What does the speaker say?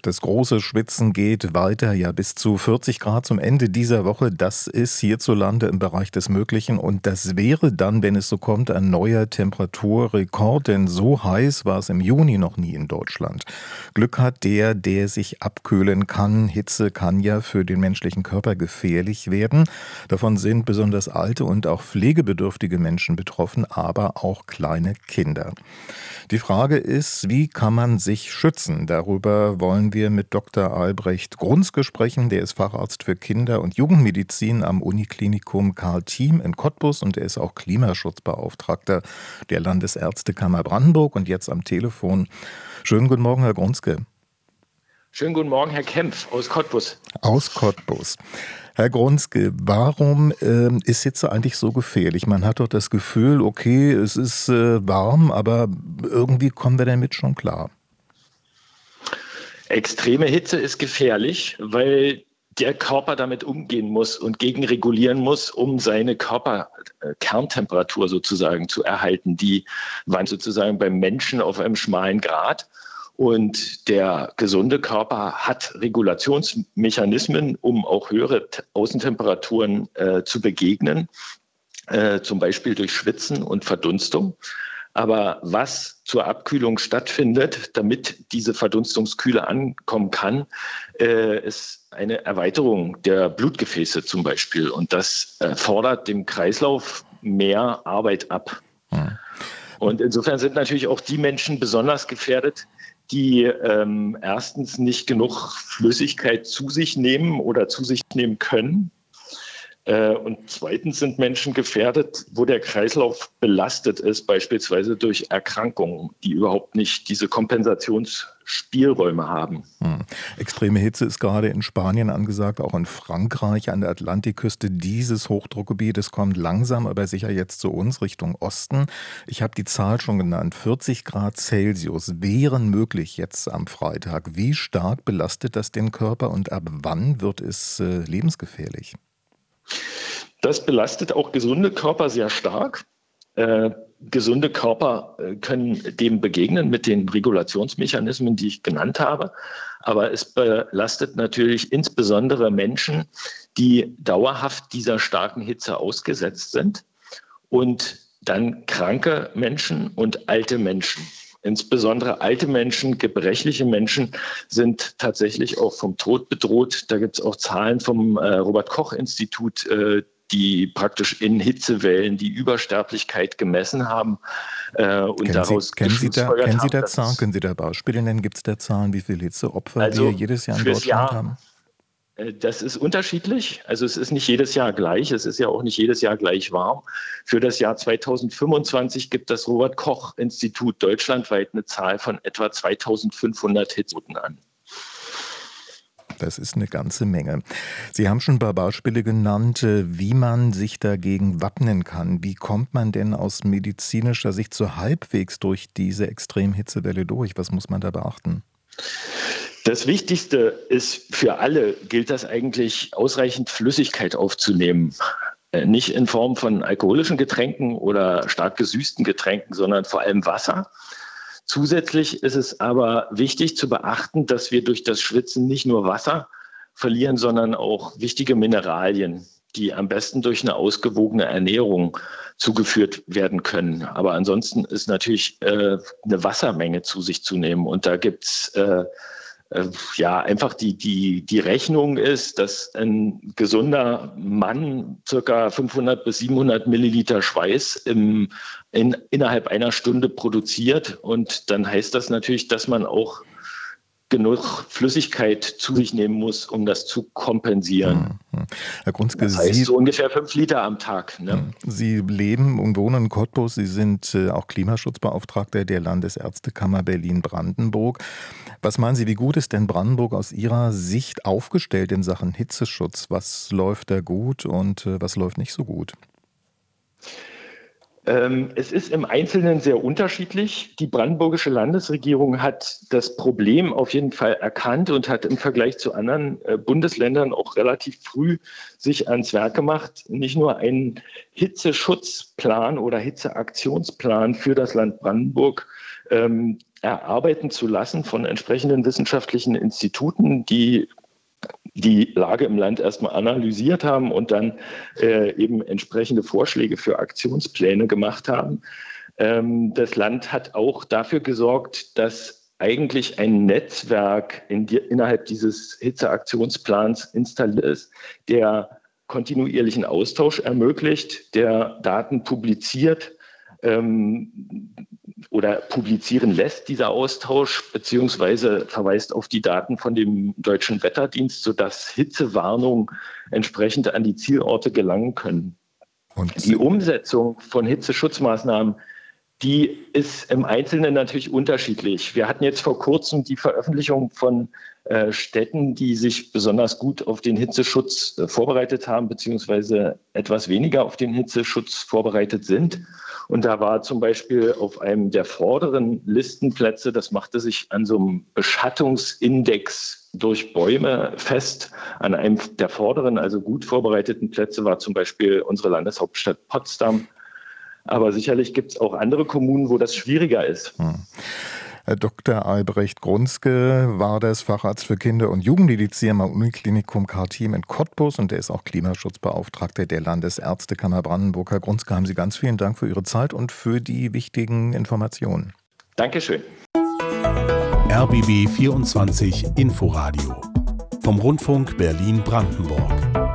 Das große Schwitzen geht weiter, ja bis zu 40 Grad zum Ende dieser Woche. Das ist hierzulande im Bereich des Möglichen und das wäre dann, wenn es so kommt, ein neuer Temperaturrekord, denn so heiß war es im Juni noch nie in Deutschland. Glück hat der, der sich abkühlen kann. Hitze kann ja für den menschlichen Körper gefährlich werden. Davon sind besonders alte und auch pflegebedürftige Menschen betroffen, aber auch kleine Kinder. Die Frage ist, wie kann man sich schützen? Darüber wollen wir mit Dr. Albrecht Grunzke sprechen. Der ist Facharzt für Kinder- und Jugendmedizin am Uniklinikum Karl Thiem in Cottbus und er ist auch Klimaschutzbeauftragter der Landesärztekammer Brandenburg und jetzt am Telefon. Schönen guten Morgen, Herr Grunzke. Schönen guten Morgen, Herr Kempf aus Cottbus. Aus Cottbus. Herr Grunzke, warum ist Hitze eigentlich so gefährlich? Man hat doch das Gefühl, okay, es ist warm, aber irgendwie kommen wir damit schon klar. Extreme Hitze ist gefährlich, weil der Körper damit umgehen muss und gegenregulieren muss, um seine Körperkerntemperatur sozusagen zu erhalten. Die waren sozusagen beim Menschen auf einem schmalen Grat. Und der gesunde Körper hat Regulationsmechanismen, um auch höhere Außentemperaturen zu begegnen, zum Beispiel durch Schwitzen und Verdunstung. Aber was zur Abkühlung stattfindet, damit diese Verdunstungskühle ankommen kann, ist eine Erweiterung der Blutgefäße zum Beispiel. Und das fordert dem Kreislauf mehr Arbeit ab. Und insofern sind natürlich auch die Menschen besonders gefährdet, die erstens nicht genug Flüssigkeit zu sich nehmen oder zu sich nehmen können. Und zweitens sind Menschen gefährdet, wo der Kreislauf belastet ist, beispielsweise durch Erkrankungen, die überhaupt nicht diese Kompensationsspielräume haben. Extreme Hitze ist gerade in Spanien angesagt, auch in Frankreich an der Atlantikküste. Dieses Hochdruckgebiet, es kommt langsam, aber sicher jetzt zu uns Richtung Osten. Ich habe die Zahl schon genannt, 40 Grad Celsius wären möglich jetzt am Freitag. Wie stark belastet das den Körper und ab wann wird es lebensgefährlich? Das belastet auch gesunde Körper sehr stark. Gesunde Körper können dem begegnen mit den Regulationsmechanismen, die ich genannt habe. Aber es belastet natürlich insbesondere Menschen, die dauerhaft dieser starken Hitze ausgesetzt sind und dann kranke Menschen und alte Menschen. Insbesondere alte Menschen, gebrechliche Menschen sind tatsächlich auch vom Tod bedroht. Da gibt es auch Zahlen vom Robert-Koch-Institut, die praktisch in Hitzewellen die Übersterblichkeit gemessen haben. Und Kennen Sie da Zahlen? Können Sie da Beispiele nennen? Gibt es da Zahlen, wie viele Hitzeopfer wir jedes Jahr in Deutschland haben? Das ist unterschiedlich. Also es ist nicht jedes Jahr gleich. Es ist ja auch nicht jedes Jahr gleich warm. Für das Jahr 2025 gibt das Robert-Koch-Institut deutschlandweit eine Zahl von etwa 2500 Hitzetoten an. Das ist eine ganze Menge. Sie haben schon ein paar Beispiele genannt, wie man sich dagegen wappnen kann. Wie kommt man denn aus medizinischer Sicht so halbwegs durch diese Extremhitzewelle durch? Was muss man da beachten? Das Wichtigste ist für alle, gilt das eigentlich, ausreichend Flüssigkeit aufzunehmen. Nicht in Form von alkoholischen Getränken oder stark gesüßten Getränken, sondern vor allem Wasser. Zusätzlich ist es aber wichtig zu beachten, dass wir durch das Schwitzen nicht nur Wasser verlieren, sondern auch wichtige Mineralien, die am besten durch eine ausgewogene Ernährung zugeführt werden können. Aber ansonsten ist natürlich eine Wassermenge zu sich zu nehmen. Und da gibt es einfach die Rechnung ist, dass ein gesunder Mann circa 500 bis 700 Milliliter Schweiß innerhalb einer Stunde produziert. Und dann heißt das natürlich, dass man auch genug Flüssigkeit zu sich nehmen muss, um das zu kompensieren. Herr Grunzke, das heißt so ungefähr 5 Liter am Tag. Ne? Sie leben und wohnen in Cottbus. Sie sind auch Klimaschutzbeauftragter der Landesärztekammer Berlin-Brandenburg. Was meinen Sie, wie gut ist denn Brandenburg aus Ihrer Sicht aufgestellt in Sachen Hitzeschutz? Was läuft da gut und was läuft nicht so gut? Es ist im Einzelnen sehr unterschiedlich. Die brandenburgische Landesregierung hat das Problem auf jeden Fall erkannt und hat im Vergleich zu anderen Bundesländern auch relativ früh sich ans Werk gemacht, nicht nur einen Hitzeschutzplan oder Hitzeaktionsplan für das Land Brandenburg erarbeiten zu lassen von entsprechenden wissenschaftlichen Instituten, die die Lage im Land erstmal analysiert haben und dann eben entsprechende Vorschläge für Aktionspläne gemacht haben. Das Land hat auch dafür gesorgt, dass eigentlich ein Netzwerk innerhalb dieses Hitzeaktionsplans installiert ist, der kontinuierlichen Austausch ermöglicht, der Daten publiziert oder publizieren lässt, dieser Austausch, beziehungsweise verweist auf die Daten von dem Deutschen Wetterdienst, sodass Hitzewarnungen entsprechend an die Zielorte gelangen können. Und die Umsetzung von Hitzeschutzmaßnahmen, die ist im Einzelnen natürlich unterschiedlich. Wir hatten jetzt vor kurzem die Veröffentlichung von Städten, die sich besonders gut auf den Hitzeschutz vorbereitet haben, beziehungsweise etwas weniger auf den Hitzeschutz vorbereitet sind. Und da war zum Beispiel auf einem der vorderen Listenplätze, das machte sich an so einem Beschattungsindex durch Bäume fest. An einem der vorderen, also gut vorbereiteten Plätze war zum Beispiel unsere Landeshauptstadt Potsdam. Aber sicherlich gibt es auch andere Kommunen, wo das schwieriger ist. Herr Dr. Albrecht Grunzke war das Facharzt für Kinder- und Jugendmedizin am Uniklinikum Karl-Thiem in Cottbus und er ist auch Klimaschutzbeauftragter der Landesärztekammer Brandenburg. Herr Grunzke, haben Sie ganz vielen Dank für Ihre Zeit und für die wichtigen Informationen. Dankeschön. RBB 24 Inforadio vom Rundfunk Berlin-Brandenburg.